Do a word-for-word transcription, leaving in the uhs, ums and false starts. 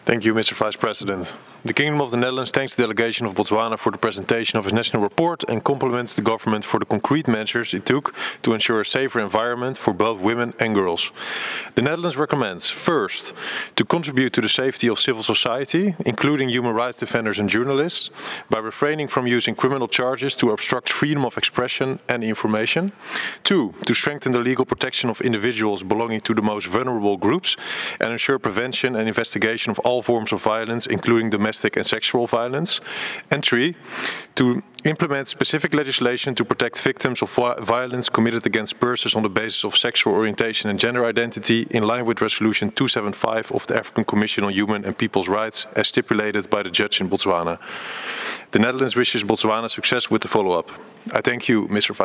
Thank you, Mister Vice President. The Kingdom of the Netherlands thanks the delegation of Botswana for the presentation of its national report and compliments the government for the concrete measures it took to ensure a safer environment for both women and girls. The Netherlands recommends, first, to contribute to the safety of civil society, including human rights defenders and journalists, by refraining from using criminal charges to obstruct freedom of expression and information. Two, to strengthen the legal protection of individuals belonging to the most vulnerable groups and ensure prevention and investigation of all forms of violence, including domestic and sexual violence. And three, to implement specific legislation to protect victims of violence committed against persons on the basis of sexual orientation and gender identity, in line with Resolution two seventy-five of the African Commission on Human and People's Rights, as stipulated by the judge in Botswana. The Netherlands wishes Botswana success with the follow-up. I thank you, Mister Vice